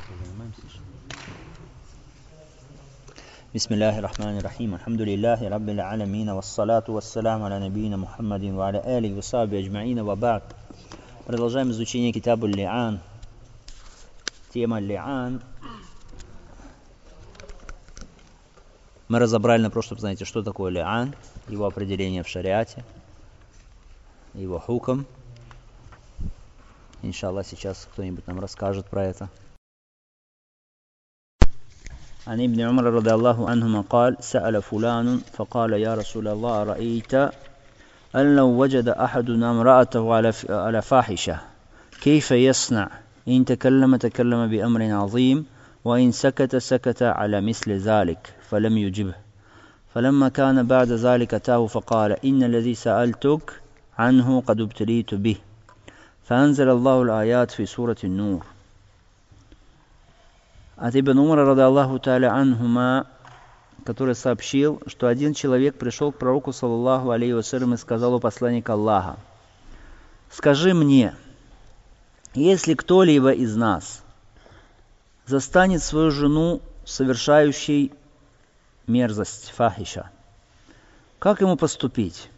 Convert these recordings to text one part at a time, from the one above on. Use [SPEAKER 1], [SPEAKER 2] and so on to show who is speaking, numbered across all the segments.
[SPEAKER 1] Бисмиллахи рахмани рахим. Алхамдулиллахи раббил алямин. Вассалату вассаляму аля набийна Мухаммадин ва аля алихи ва сахбихи аджма'ин ва ба'д. Продолжаем изучение китабу Ли'ан. Тема Ли'ан. Мы разобрали на прошлом занятии, что такое Ли'ан, его определение в шариате, его хукм. Иншаллах, сейчас кто-нибудь нам расскажет про это. عن ابن عمر رضي الله عنهما قال سأل فلان فقال يا رسول الله رأيت أن لو وجد أحدنا امرأته على فاحشة كيف يصنع إن تكلم بأمر عظيم وإن سكت على مثل ذلك فلم يجبه فلما كان بعد ذلك أتاه فقال إن الذي سألتك عنه قد ابتليت به فأنزل الله الآيات في سورة النور. От Ибн Умара, ради Аллаху та'аля анхума, который сообщил, что один человек пришел к пророку, саллаллаху алейхи вассалям, и сказал у посланника Аллаха: «Скажи мне, если кто-либо из нас застанет свою жену совершающей мерзость, фахиша, как ему поступить?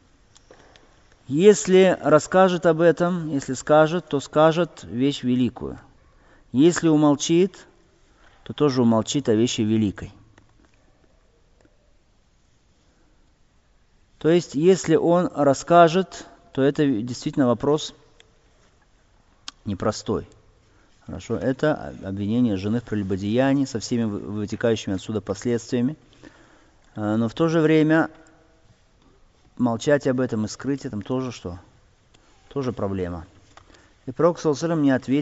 [SPEAKER 1] Если расскажет об этом, если скажет, то скажет вещь великую. Если умолчит, то тоже умолчит о вещи великой». То есть, если он расскажет, то это действительно вопрос непростой. Хорошо, это обвинение жены в прелюбодеянии со всеми вытекающими отсюда последствиями. Но в то же время молчать об этом и скрыть этом тоже что? Тоже проблема. И пророк, саллаллаху алейхи ва саллям,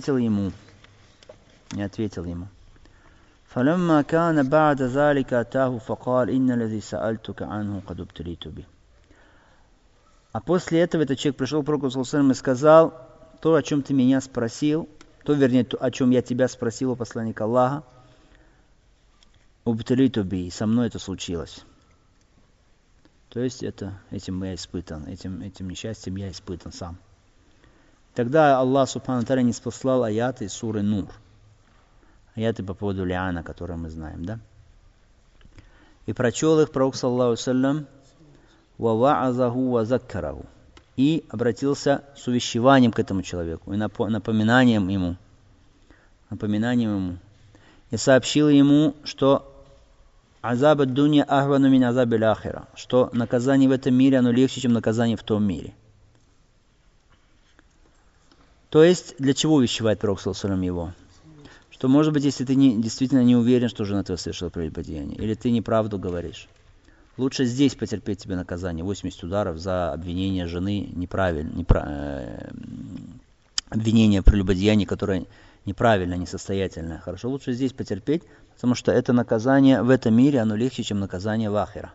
[SPEAKER 1] не ответил ему. فلما كان بعد ذلك أتاه فقال إن الذي سألتك عنه قد ابتليت به. А после этого этот человек пришел к пророку, саллаллаху алейхи ва саллям, и сказал: то, о чем ты меня спросил, то, о чем я тебя спросил, у посланника Аллаха, убталиту би, со мной это случилось. То есть этим я испытан, этим несчастьем я испытан сам. Тогда Аллах субхану ва тааля не спаслал аяты из суры Нур. Аяты по поводу Ли'ана, которые мы знаем, да? И прочел их пророк, саллаллаху алейхи ва саллям, ва ва'азаху ва заккараху, и обратился с увещеванием к этому человеку, и напоминанием ему, и сообщил ему, что азаб ад-дунья ахвану мин азаби ал-ахира, что наказание в этом мире, оно легче, чем наказание в том мире. То есть, для чего увещевает пророк, саллаллаху алейхи ва саллям, его? Что, может быть, если ты действительно не уверен, что жена твоя совершила прелюбодеяние, или ты неправду говоришь, лучше здесь потерпеть тебе наказание, 80 ударов за обвинение жены обвинение в прелюбодеянии, которое неправильно, несостоятельное. Хорошо, лучше здесь потерпеть, потому что это наказание в этом мире, оно легче, чем наказание в ахира.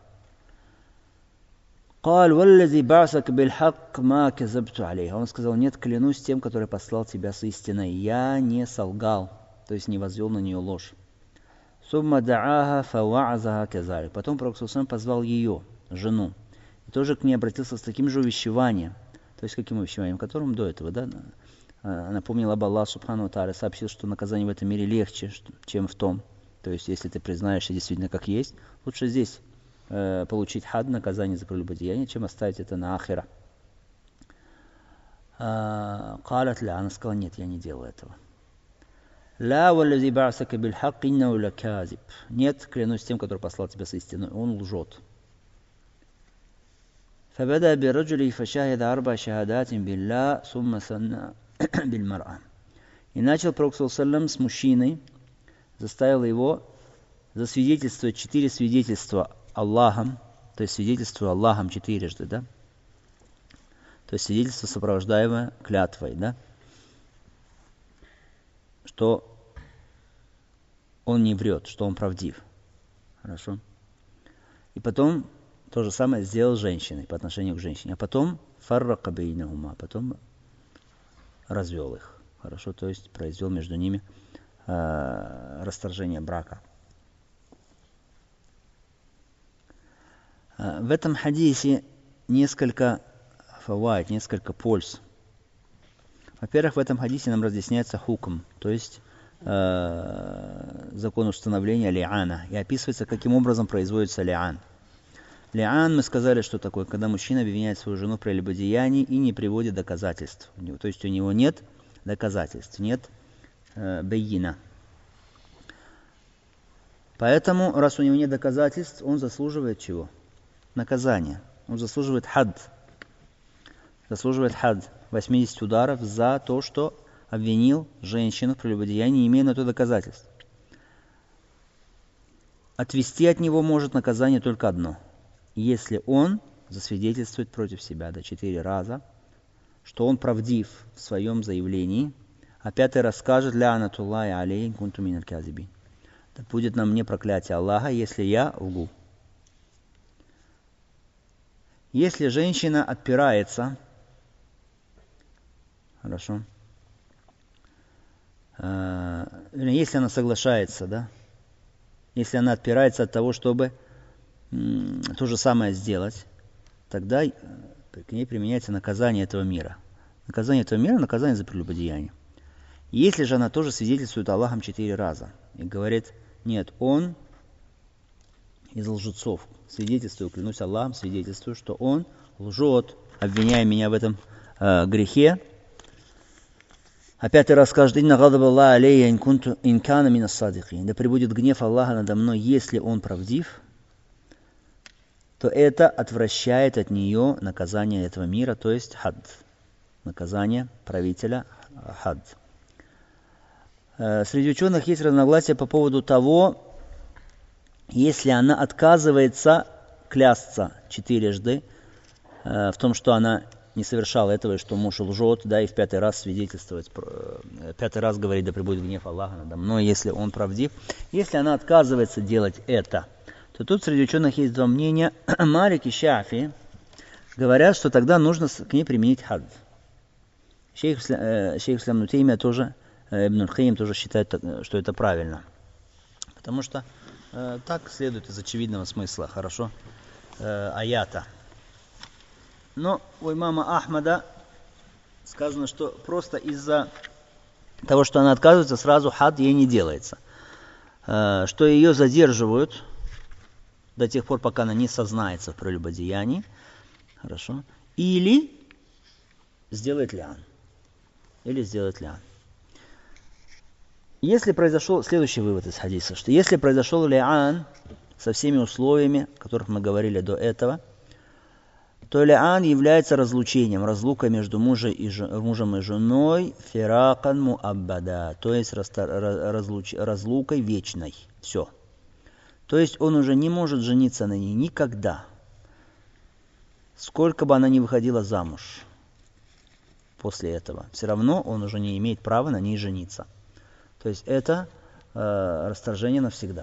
[SPEAKER 1] Он сказал: нет, клянусь тем, который послал тебя с истиной, я не солгал, то есть не возвел на нее ложь. Потом пророк позвал ее, жену, и тоже к ней обратился с таким же увещеванием. То есть каким увещеванием? Которым до этого, да? Напомнил об Аллаху субхану ва тааля, сообщил, что наказание в этом мире легче, чем в том. То есть, если ты признаешься действительно как есть, лучше здесь получить хад, наказание за прелюбодеяние, чем оставить это на ахира. Она сказала: нет, я не делаю этого. Нет, клянусь тем, который послал тебя с истиной, он лжет. И начал пророк, саллаллаху алейхи ва саллям, с мужчиной, заставил его засвидетельствовать 4 свидетельства Аллахом, то есть свидетельство Аллахом 4-жды, да? То есть свидетельство, сопровождаемое клятвой, да? Что он не врет, что он правдив. Хорошо? И потом то же самое сделал женщиной, по отношению к женщине. А потом фаррака бейнахума, потом развел их. Хорошо? То есть произвел между ними расторжение брака. В этом хадисе несколько фавайд, несколько польз. Во-первых, в этом хадисе нам разъясняется хукм, то есть закон установления ли'ана. И описывается, каким образом производится ли'ан. Ли'ан, мы сказали, что такое, когда мужчина обвиняет свою жену в прелюбодеянии и не приводит доказательств. То есть у него нет доказательств, нет бейина. Поэтому, раз у него нет доказательств, он заслуживает чего? Наказание. Он заслуживает хад. Заслуживает хад. 80 ударов за то, что обвинил женщину в прелюбодеянии, не имея на то доказательств. Отвести от него может наказание только одно. Если он засвидетельствует против себя до 4 раза, что он правдив в своем заявлении, а 5-й раз скажет «Ля анатуллахи алейхи кунту миналь казибин». Да будет на мне проклятие Аллаха, если я лгу. Если женщина отпирается, хорошо, если она соглашается, да, если она отпирается от того, чтобы то же самое сделать, тогда к ней применяется наказание этого мира. Наказание этого мира – наказание за прелюбодеяние. Если же она тоже свидетельствует Аллахом 4 раза и говорит, нет, он из лжецов, свидетельствую, клянусь Аллахом, свидетельствую, что он лжет, обвиняя меня в этом грехе, а 5-й раз скажет, «Инна гадаба Аллаха алейя ин кана мина садикин». Да пребудет гнев Аллаха надо мной, если он правдив, то это отвращает от нее наказание этого мира, то есть хад. Наказание правителя хад. Среди ученых есть разногласия по поводу того, если она отказывается клясться 4 в том, что она не совершала этого, и что муж лжет, да, и в 5-й раз свидетельствовать, 5-й раз говорить, да пребудет гнев Аллаха надо мной, если он правдив. Если она отказывается делать это, то тут среди ученых есть 2 мнения. Малик и Шафи говорят, что тогда нужно к ней применить хад. Шейх Ислам Ибн Теймия тоже, Ибн аль-Кайим тоже считает, что это правильно. Потому что так следует из очевидного смысла, хорошо, аята. Но у имама Ахмада сказано, что просто из-за того, что она отказывается, сразу хад ей не делается. Что ее задерживают до тех пор, пока она не сознается в прелюбодеянии. Хорошо. Или сделает лиан. Если произошел, следующий вывод из хадиса, что если произошел лиан со всеми условиями, о которых мы говорили до этого, то лиан является разлучением, разлукой между мужем и женой, фиракан муаббада, то есть разлукой вечной. Все. То есть он уже не может жениться на ней никогда, сколько бы она ни выходила замуж после этого. Все равно он уже не имеет права на ней жениться. То есть это расторжение навсегда.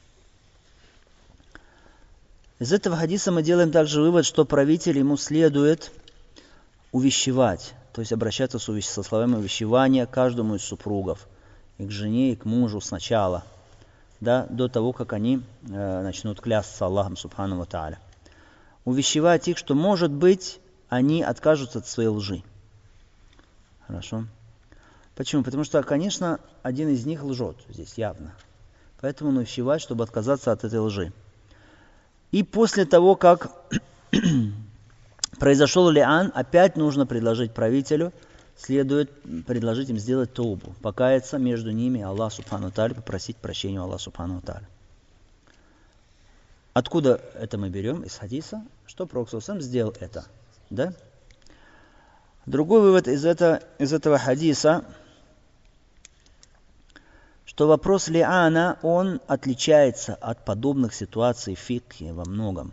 [SPEAKER 1] Из этого хадиса мы делаем также вывод, что правитель ему следует увещевать, то есть обращаться со словами увещевания к каждому из супругов, и к жене, и к мужу сначала, да, до того, как они начнут клясться Аллахом Субхану ва Тааля. Увещевать их, что, может быть, они откажутся от своей лжи. Хорошо? Почему? Потому что, конечно, один из них лжет здесь явно. Поэтому он увещевает, чтобы отказаться от этой лжи. И после того, как произошел лиан, опять нужно предложить правителю, следует предложить им сделать таубу, покаяться между ними, Аллах Субхану Тааля, попросить прощения у Аллаха Субхану Тааля. Откуда это мы берем? Из хадиса, что Пророк сам сделал это. Да? Другой вывод из этого хадиса, что вопрос лиана, он отличается от подобных ситуаций в фикхе во многом.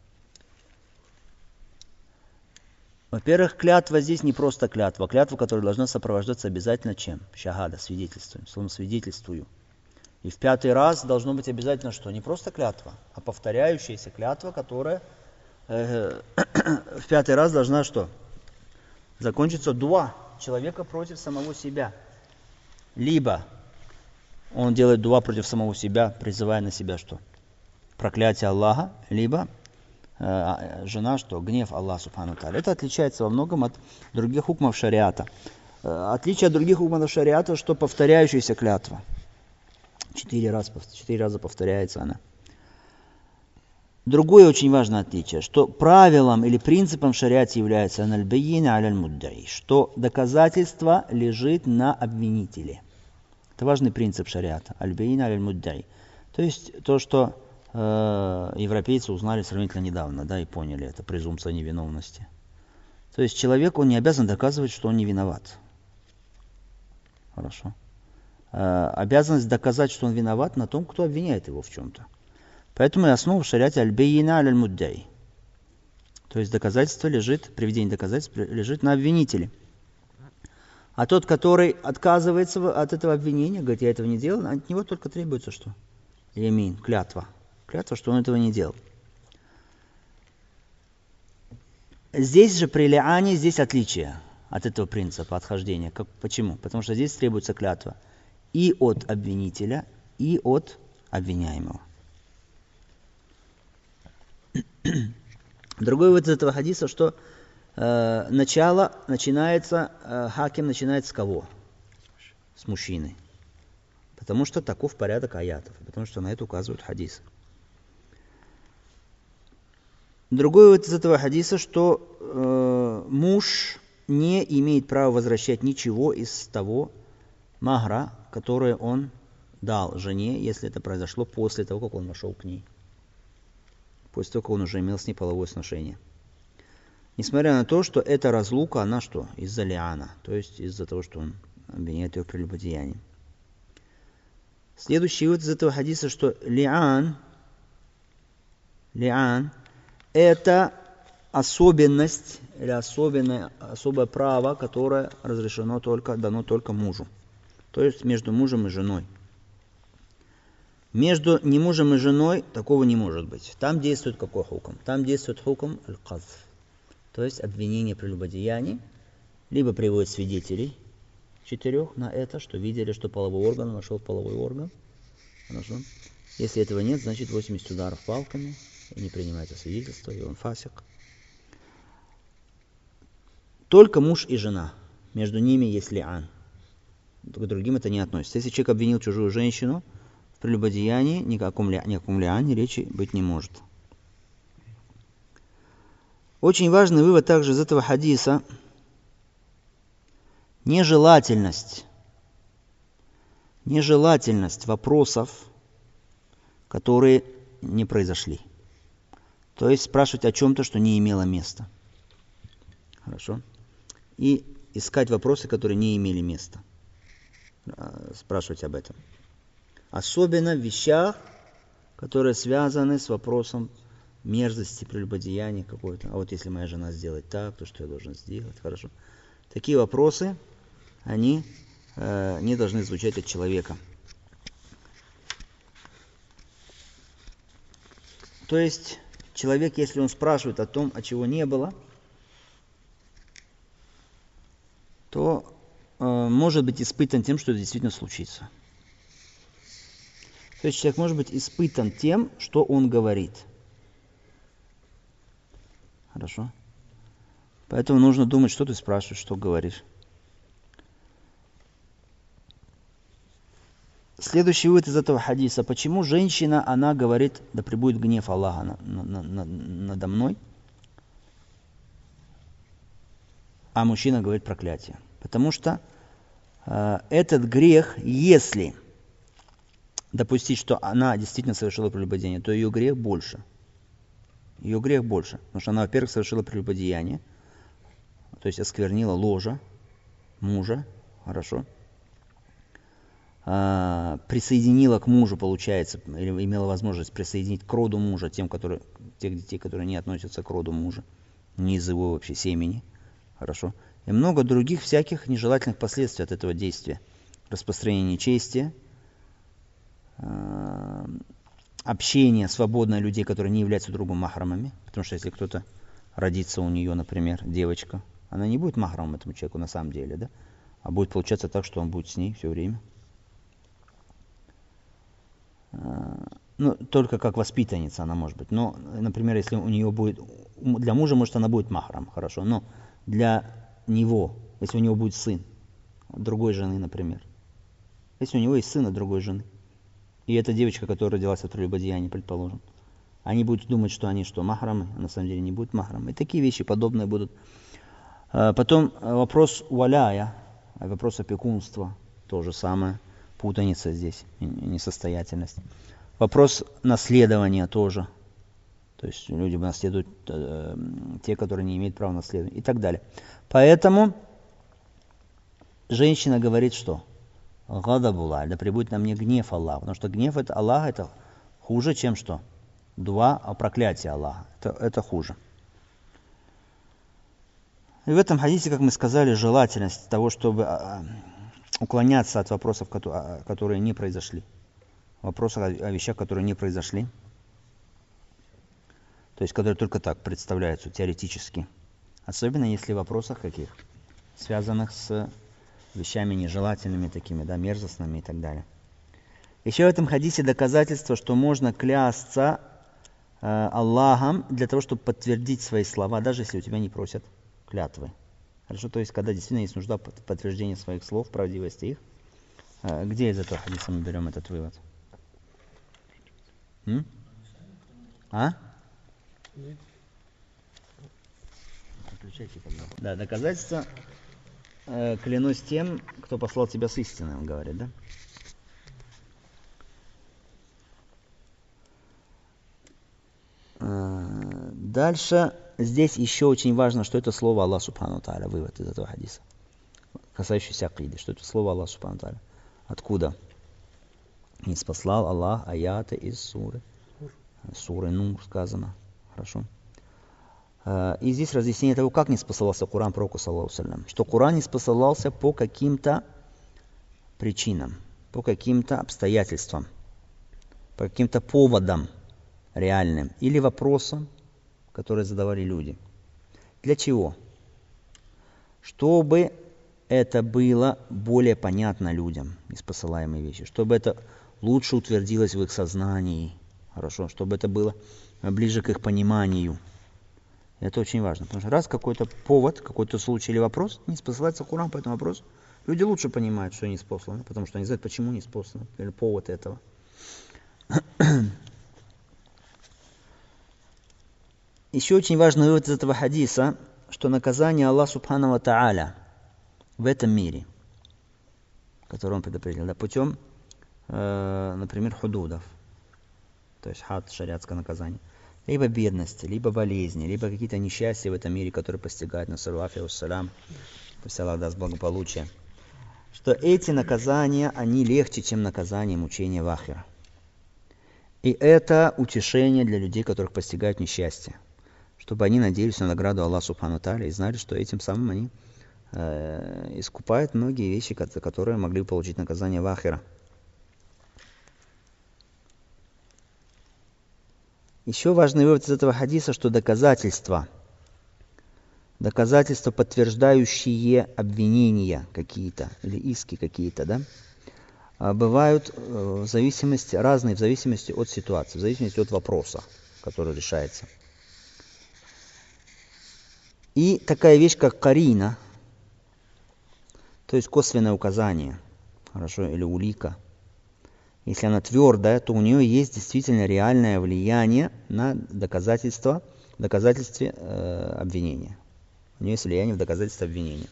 [SPEAKER 1] Во-первых, клятва здесь не просто клятва. Клятва, которая должна сопровождаться обязательно чем? Шахада, свидетельствуем, словом свидетельствую. И в 5-й раз должно быть обязательно что? Не просто клятва, а повторяющаяся клятва, которая в 5-й раз должна что? Закончиться дуа человека против самого себя. Либо он делает дуа против самого себя, призывая на себя что? Проклятие Аллаха, либо жена что? Гнев Аллаха Субхану Тааля. Это отличается во многом от других хукмов шариата. Отличие от других хукмов шариата, что повторяющаяся клятва. 4 раза повторяется она. Другое очень важное отличие, что правилом или принципом в шариате является «аналь-баййина аль-муддаи», что доказательство лежит на обвинителе. Это важный принцип шариата. «Аль-баййина аль-муддаи». То есть то, что европейцы узнали сравнительно недавно, да, и поняли, это презумпция невиновности. То есть человек, он не обязан доказывать, что он не виноват. Хорошо. Обязанность доказать, что он виноват, на том, кто обвиняет его в чем-то. Поэтому и основа в шариате аль-баййина аль-муддаи. То есть доказательство лежит, приведение доказательств лежит на обвинителе. А тот, который отказывается от этого обвинения, говорит, я этого не делал, от него только требуется что? Ямин, клятва. Клятва, что он этого не делал. Здесь же при лиане, здесь отличие от этого принципа отхождения. Почему? Потому что здесь требуется клятва и от обвинителя, и от обвиняемого. Другой вывод из этого хадиса, что хаким начинается с кого? С мужчины. Потому что таков порядок аятов, потому что на это указывают хадисы. Другой вывод из этого хадиса, что муж не имеет права возвращать ничего из того махра, которое он дал жене, если это произошло после того, как он вошел к ней. После того, как он уже имел с ней половое сношение. Несмотря на то, что эта разлука, она что? Из-за лиана, то есть из-за того, что он обвиняет ее в прелюбодеянии. Следующий вывод из этого хадиса, что лиан это особенность или особое право, которое дано только мужу. То есть между мужем и женой. Между не мужем и женой такого не может быть. Там действует какой хукм? Там действует хукм аль-казф. То есть обвинение прелюбодеяний. Либо приводит свидетелей 4 на это, что видели, что половой орган вошел в половой орган. Хорошо. Если этого нет, значит 80 ударов палками. И не принимается свидетельство, и он фасик. Только муж и жена. Между ними есть лиан. К другим это не относится. Если человек обвинил чужую женщину в прелюбодеянии, ни о каком лиане речи быть не может. Очень важный вывод также из этого хадиса. Нежелательность вопросов, которые не произошли. То есть спрашивать о чем-то, что не имело места. Хорошо. И искать вопросы, которые не имели места. Спрашивать об этом. Особенно в вещах, которые связаны с вопросом мерзости, прелюбодеяния какой-то. А вот если моя жена сделает так, то что я должен сделать? Хорошо. Такие вопросы, они не должны звучать от человека. То есть человек, если он спрашивает о том, о чего не было, то может быть испытан тем, что это действительно случится. То есть человек может быть испытан тем, что он говорит. Хорошо? Поэтому нужно думать, что ты спрашиваешь, что говоришь. Следующий вывод из этого хадиса. Почему женщина, она говорит, да пребудет гнев Аллаха надо мной, а мужчина говорит проклятие? Потому что этот грех, если допустить, что она действительно совершила прелюбодеяние, то ее грех больше. Ее грех больше. Потому что она, во-первых, совершила прелюбодеяние, то есть осквернила ложа мужа, хорошо, присоединила к мужу, получается, или имела возможность присоединить к роду мужа тех детей, которые не относятся к роду мужа, не из его вообще семени, хорошо, и много других всяких нежелательных последствий от этого действия. Распространение нечестия, общение свободное людей, которые не являются другом махрамами, потому что если кто-то родится у нее, например, девочка, она не будет махрамом этому человеку на самом деле, да, а будет получаться так, что он будет с ней все время. Ну, только как воспитанница она может быть. Но, например, если у нее будет... Для мужа, может, она будет махрам, хорошо. Но для него, если у него будет сын, другой жены, например. Если у него есть сын от другой жены, и эта девочка, которая родилась от прелюбодеяния, предположим, они будут думать, что они что, махрамы, а на самом деле не будут махрамы. И такие вещи подобные будут. Потом вопрос валяя, вопрос опекунства, то же самое, путаница здесь, несостоятельность. Вопрос наследования тоже. То есть люди наследуют те, которые не имеют права наследовать и так далее. Поэтому женщина говорит, что гадабулlah, да пребудет на мне гнев Аллаха. Потому что гнев это Аллаха, это хуже, чем что? Дуа о проклятии Аллаха. Это хуже. И в этом хадисе, как мы сказали, желательность того, чтобы уклоняться от вопросов, которые не произошли. Вопросов о вещах, которые не произошли. То есть, которые только так представляются теоретически. Особенно если в вопросах каких? Связанных с вещами нежелательными такими, да, мерзостными и так далее. Еще в этом хадисе доказательство, что можно клясться Аллахом для того, чтобы подтвердить свои слова, даже если у тебя не просят клятвы. Хорошо, то есть, когда действительно есть нужда подтверждения своих слов, правдивости их. Где из этого хадиса мы берем этот вывод? Да, доказательство. Клянусь тем, кто послал тебя с истиной, он говорит, да? Дальше, здесь еще очень важно, что это слово Аллах Субхану Тааля, вывод из этого хадиса, касающийся акиды, что это слово Аллах Субхану Тааля. Откуда? Не спаслал Аллах аяты из суры Нур сказано. Хорошо. И здесь разъяснение того, как не спасался Коран пророку, саллаллаху алейхи ва саллям. Что Коран не спасался по каким-то причинам, по каким-то обстоятельствам, по каким-то поводам реальным или вопросам, которые задавали люди. Для чего? Чтобы это было более понятно людям, неспосылаемые вещи, чтобы это лучше утвердилось в их сознании, хорошо, чтобы это было ближе к их пониманию. Это очень важно, потому что раз какой-то повод, какой-то случай или вопрос, не спосылается Коран по этому вопросу, люди лучше понимают, что не спосланы, потому что они знают, почему не спосланы, или повод этого. Еще очень важный вывод из этого хадиса, что наказание Аллаха Субхану ва Тааля в этом мире, который он предопределил, да, путем, например, худудов, то есть хад, шариатское наказание, либо бедности, либо болезни, либо какие-то несчастья в этом мире, которые постигают нас, вассалям, пусть Аллах даст благополучие, что эти наказания, они легче, чем наказание мучения в ахире. И это утешение для людей, которых постигают несчастье, чтобы они надеялись на награду Аллаха Субхану Тааля и знали, что этим самым они искупают многие вещи, которые могли бы получить наказание в ахире. Еще важный вывод из этого хадиса, что доказательства, подтверждающие обвинения какие-то или иски какие-то, да, бывают в зависимости, разные в зависимости от ситуации, в зависимости от вопроса, который решается. И такая вещь, как карина, то есть косвенное указание, хорошо, или улика, если она твердая, то у нее есть действительно реальное влияние на доказательстве обвинения. У нее есть влияние в доказательстве обвинения.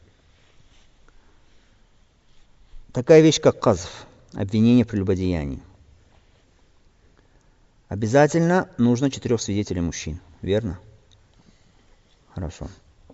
[SPEAKER 1] Такая вещь, как казф, обвинение в прелюбодеянии. Обязательно нужно 4 свидетелей мужчин, верно? Хорошо.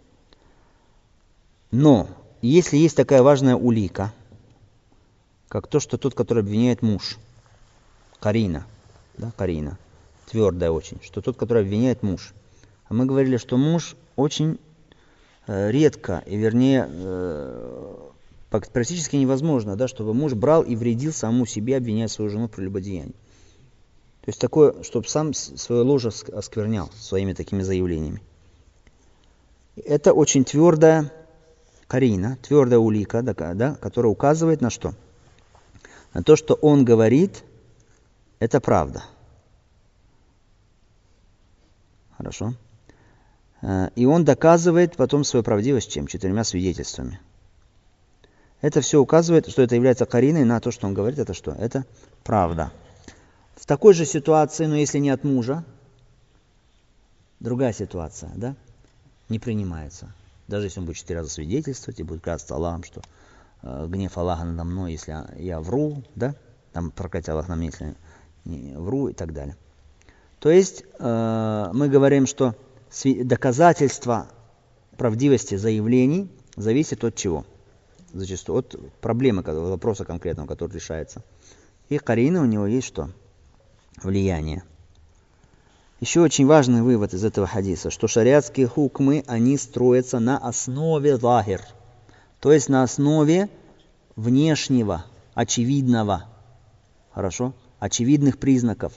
[SPEAKER 1] Но если есть такая важная улика, как то, что тот, который обвиняет муж, карина, да, карина, твердая очень, что тот, который обвиняет муж. А мы говорили, что муж очень редко, и вернее, практически невозможно, да, чтобы муж брал и вредил самому себе, обвиняя свою жену в прелюбодеянии. То есть такое, чтобы сам свое ложе осквернял своими такими заявлениями. Это очень твердая карина, твердая улика, да, которая указывает на что? На то, что он говорит, это правда. Хорошо. И он доказывает потом свою правдивость чем? 4 свидетельствами. Это все указывает, что это является кариной на то, что он говорит, это что? Это правда. В такой же ситуации, но если не от мужа, другая ситуация, да, не принимается. Даже если он будет 4 раза свидетельствовать и будет клясться Аллахом, что гнев Аллаха надо мной, если я вру, да, там проклятие Аллаха на меня, если не вру и так далее. То есть мы говорим, что доказательство правдивости заявлений зависит от чего? Зачастую от проблемы, вопроса конкретного, который решается. И карина у него есть что? Влияние. Еще очень важный вывод из этого хадиса, что шариатские хукмы, они строятся на основе захир, то есть на основе внешнего, очевидного, хорошо, очевидных признаков.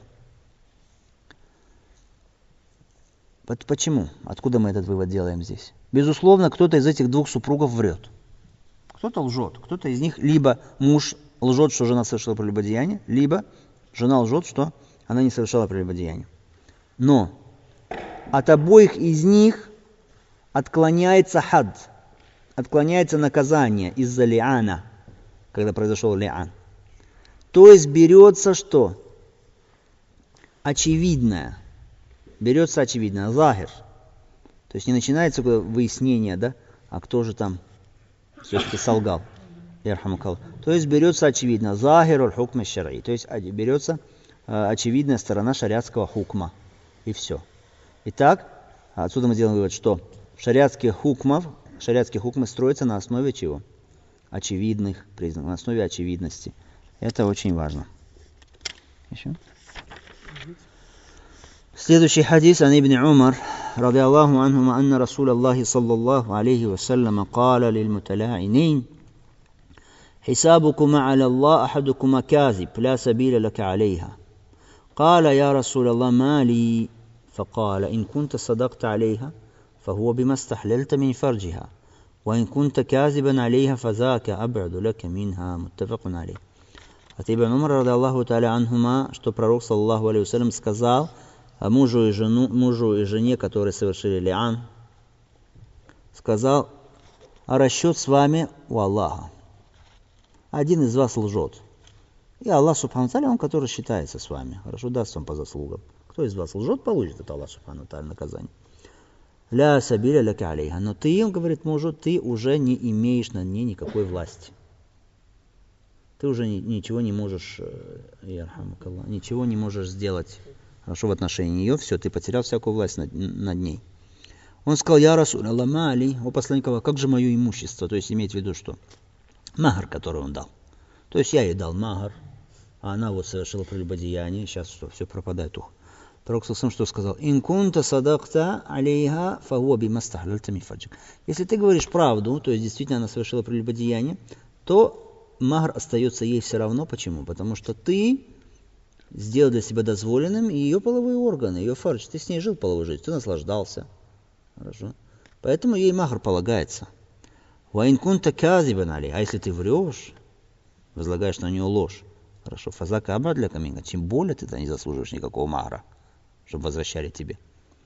[SPEAKER 1] Почему? Откуда мы этот вывод делаем здесь? Безусловно, кто-то из этих двух супругов врет. Кто-то лжет, кто-то из них либо муж лжет, что жена совершила прелюбодеяние, либо жена лжет, что она не совершала прелюбодеяние. Но от обоих из них отклоняется хад, отклоняется наказание из-за лиана, когда произошел лиан. То есть берется что? Очевидное. Берется очевидное, захир. То есть не начинается выяснение, да, а кто же там все-таки солгал. То есть берется очевидно, захируль хукм шар'и, то есть берется очевидная сторона шариатского хукма. И все. Итак, отсюда мы делаем вывод, что шариатские хукмы строятся на основе чего? Очевидных признаков, на основе очевидности. Это очень важно. Еще? Следующий хадис عن ابن عمر رضي الله عنهما أن رسول الله صلى الله عليه وسلم قال للمتلاعنين حسابكما على الله أحدكما كاذب لا سبيل لك عليها قال يا رسول الله ما لي فقال إن كنت صدقت عليها فهو بما استحللت من فرجها وإن كنت كاذبا عليها فذاك أبعد لك منها متفق عليه. От Ибн Умара رضي الله تعالى عنهما, что пророк саллаллаху алейхи вассалям сказал мужу и жене, которые совершили лиан, сказал: а расчет с вами у Аллаха. Один из вас лжет. И Аллах субхану тааля, он, который считается с вами. Хорошо, даст вам по заслугам. Кто из вас лжет, получит от Аллаха субхану тааля наказание. Ля сабиля ляка алейха. Но ты, он говорит мужу, ты уже не имеешь над ней никакой власти. Ты уже ничего не можешь, ничего не можешь сделать. Хорошо, в отношении нее, все, ты потерял всякую власть над ней. Он сказал: я Расуль Аллах Али, о посланник Аллаха, как же мое имущество? То есть иметь в виду что? Магар, который он дал. То есть я ей дал магар, а она вот совершила прелюбодеяние, сейчас что, все пропадает. Пророк сам что сказал? Ин кунта садакта алейха фахуа бимастахлальта мин фарджик. Если ты говоришь правду, то есть действительно она совершила прелюбодеяние, то магар остается ей все равно. Почему? Потому что ты сделал для себя дозволенным ее половые органы, ее фардж. Ты с ней жил половой жизнью, ты наслаждался. Хорошо. Поэтому ей махр полагается. Ваин кунта казибан али. А если ты врешь, возлагаешь на нее ложь, хорошо, фазака абад для каминга, тем более ты не заслуживаешь никакого махра, чтобы возвращали тебе.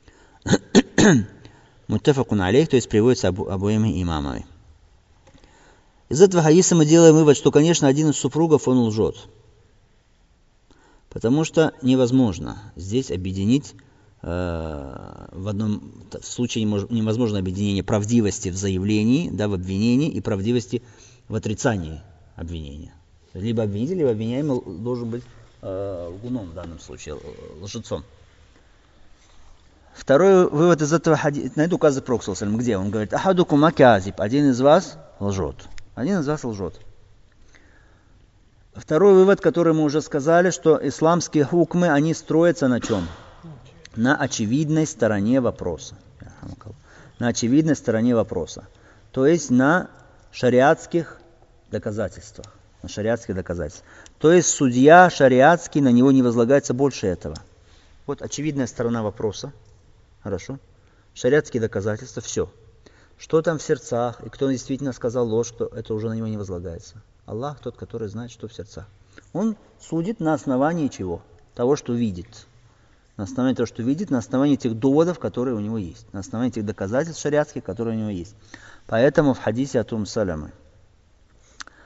[SPEAKER 1] Муттафакун алейх, то есть приводится обоими имамами. Из этого хадиса мы делаем вывод, что, конечно, один из супругов, он лжет. Потому что невозможно здесь объединить, в одном случае невозможно объединение правдивости в заявлении, да, в обвинении, и правдивости в отрицании обвинения. Либо обвинитель, либо обвиняемый должен быть лгуном в данном случае, лжецом. Второй вывод из этого хадиса, на это указывает Пророк саллаллаху алейхи ва саллям, где он говорит: ахадукума казиб, один из вас лжет. Один из вас лжет. Второй вывод, который мы уже сказали, что исламские хукмы, они строятся на чем? На очевидной стороне вопроса. На очевидной стороне вопроса. То есть на шариатских доказательствах. На шариатских доказательствах. То есть судья шариатский, на него не возлагается больше этого. Вот очевидная сторона вопроса. Хорошо. Шариатские доказательства, все. Что там в сердцах, и кто действительно сказал ложь, что это уже на него не возлагается. Аллах тот, который знает, что в сердцах. Он судит на основании чего? Того, что видит. На основании того, что видит, на основании тех доводов, которые у него есть. На основании тех доказательств шариатских, которые у него есть. Поэтому в хадисе от Салямы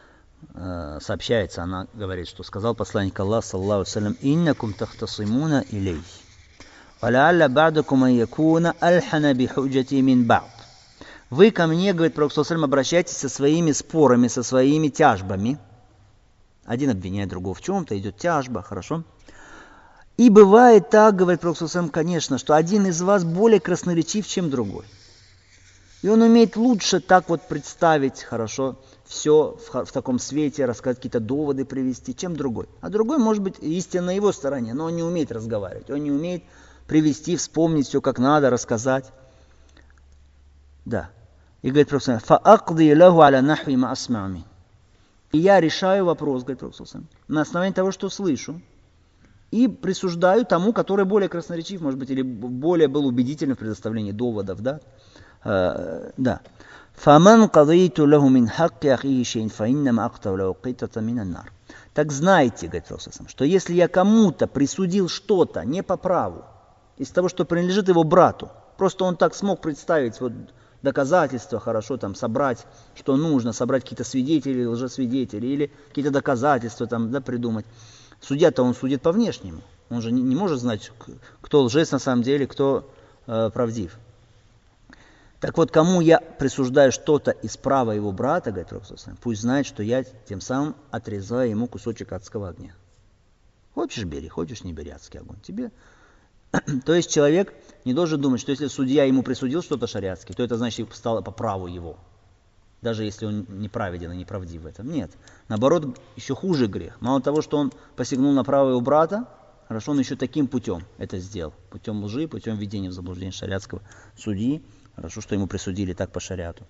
[SPEAKER 1] сообщается, она говорит, что сказал посланник Аллаха, саллаллаху алейхи ва саллям: «Иннакум тахтасимуна илей, валялля ба'дакум ан якуна альхана бихуджати мин ба'д». Вы ко мне, говорит пророк саллаллаху алейхи ва саллям, обращайтесь со своими спорами, со своими тяжбами. Один обвиняет другого в чем-то, идет тяжба, хорошо. И бывает так, говорит пророк саллаллаху алейхи ва саллям, конечно, что один из вас более красноречив, чем другой. И он умеет лучше так вот представить, хорошо, все в таком свете, рассказать какие-то доводы привести, чем другой. А другой, может быть, истина на его стороне, но он не умеет разговаривать, он не умеет привести, вспомнить все как надо, рассказать. Да. И говорит пророк саллаллаху алейхи ва саллям: «Фа'акди лаху аля нахви ма асма'ми». И я решаю вопрос, говорит пророк саллаллаху алейхи ва саллям, на основании того, что слышу, и присуждаю тому, который более красноречив, может быть, или более был убедительным в предоставлении доводов, да. Да. «Фаман кадайту лаху мин хакки ахихи шейн, фаиннама актау лаху китата минан нар». Так знайте, говорит пророк саллаллаху алейхи ва саллям, что если я кому-то присудил что-то не по праву, из того, что принадлежит его брату, просто он так смог представить вот доказательства, хорошо, там, собрать, что нужно, собрать какие-то свидетели, лжесвидетели, или какие-то доказательства там, да, придумать. Судья-то он судит по внешнему. Он же не может знать, кто лжец на самом деле, кто правдив. Так вот, кому я присуждаю что-то из права его брата, говорит пророк саллаллаху алейхи ва саллям, пусть знает, что я тем самым отрезаю ему кусочек адского огня. Хочешь бери, хочешь не бери адский огонь. Тебе. То есть человек не должен думать, что если судья ему присудил что-то шариатское, то это значит стало по праву его. Даже если он неправеден и неправдив в этом. Нет. Наоборот, еще хуже грех. Мало того, что он посягнул на право его брата, хорошо, он еще таким путем это сделал. Путем лжи, путем введения в заблуждение шариатского судьи. Хорошо, что ему присудили так по шариату.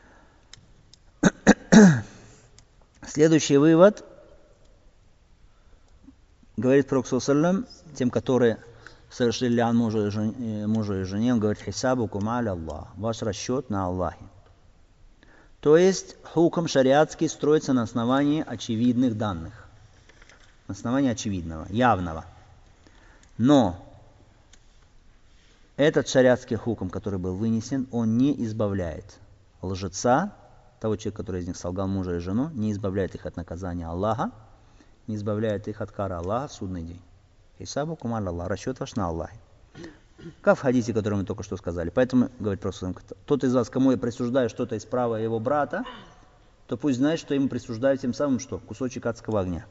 [SPEAKER 1] Следующий вывод. Говорит пророк саллаллаху алейхи ва саллям, тем, которые совершили лян мужу и жене, он говорит: «Хисабукум аля Аллах». Ваш расчет на Аллахе. То есть хукм шариатский строится на основании очевидных данных. На основании очевидного, явного. Но этот шариатский хукм, который был вынесен, он не избавляет лжеца, того человека, который из них солгал мужа и жену, не избавляет их от наказания Аллаха, не избавляет их от кары Аллаха в судный день. Хисабукум аля Аллах. Расчет ваш на Аллахе. Как в хадисе, который мы только что сказали. Поэтому, говорит просто, тот из вас, кому я присуждаю что-то из права его брата, то пусть знает, что ему присуждаю тем самым что? Кусочек адского огня.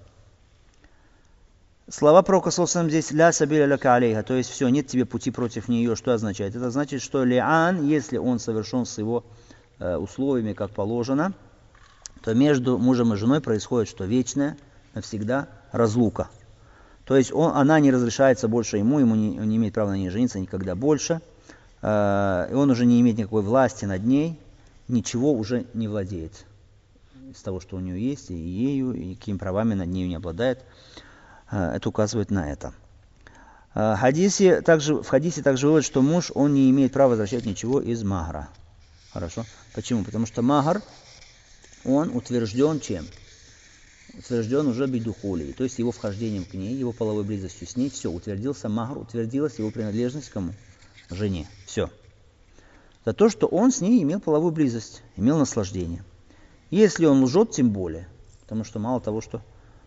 [SPEAKER 1] Слова пророка саллаллаху алейхи ва саллям здесь «ля сабиля лака алейха», то есть все, нет тебе пути против нее. Что означает? Это значит, что ли'ан, если он совершен с его условиями, как положено, то между мужем и женой происходит что? Вечная, навсегда разлука. То есть она не разрешается больше ему он не имеет права на ней жениться никогда больше, и он уже не имеет никакой власти над ней, ничего уже не владеет из того, что у нее есть, и ею, и какими правами над нею не обладает. Это указывает на это. В хадисе также выводит, что муж, он не имеет права возвращать ничего из махра. Хорошо? Почему? Потому что махр, он утвержден чем? Утвержден уже бидухули, то есть его вхождением к ней, его половой близостью с ней, все, утвердился махр, утвердилась его принадлежность кому? Жене. Все. За то, что он с ней имел половую близость, имел наслаждение. Если он лжет, тем более, потому что мало того, что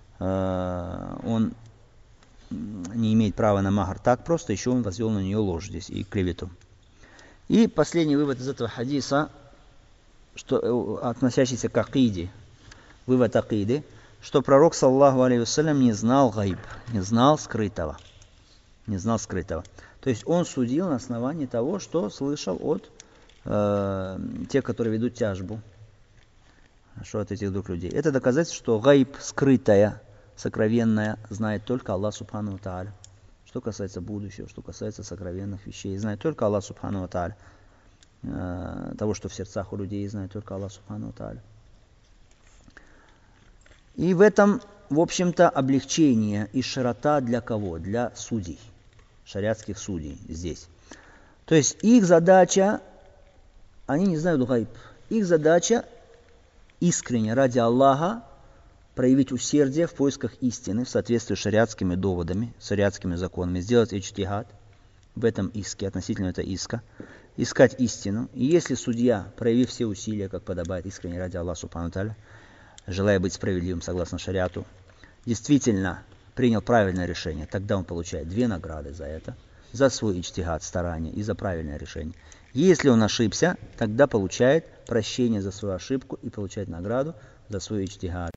[SPEAKER 1] он не имеет права на махр так просто, еще он возвел на нее ложь здесь и клевету. И последний вывод из этого хадиса, что, относящийся к акиде, вывод акиды, что пророк, саллаллаху алейхи ва саллям, не знал гайб, не знал скрытого. Не знал скрытого. То есть он судил на основании того, что слышал от тех, которые ведут тяжбу. Хорошо, от этих двух людей. Это доказательство, что гайб, скрытая, сокровенная, знает только Аллах субхану ва тааля. Что касается будущего, что касается сокровенных вещей, знает только Аллах субхану ва тааля. Того, что в сердцах у людей, знает только Аллах субхану ва тааля. И в этом, в общем-то, облегчение и широта для кого? Для судей, шариатских судей здесь. То есть их задача, они не знают гайб, их задача искренне ради Аллаха проявить усердие в поисках истины в соответствии с шариатскими доводами, шариатскими законами, сделать иджтихад в этом иске, относительно этого иска, искать истину. И если судья, проявив все усилия, как подобает искренне ради Аллаха субхану тааля, желая быть справедливым согласно шариату, действительно принял правильное решение, тогда он получает 2 награды за это, за свой иджтигад, старание и за правильное решение. Если он ошибся, тогда получает прощение за свою ошибку и получает награду за свой иджтигад.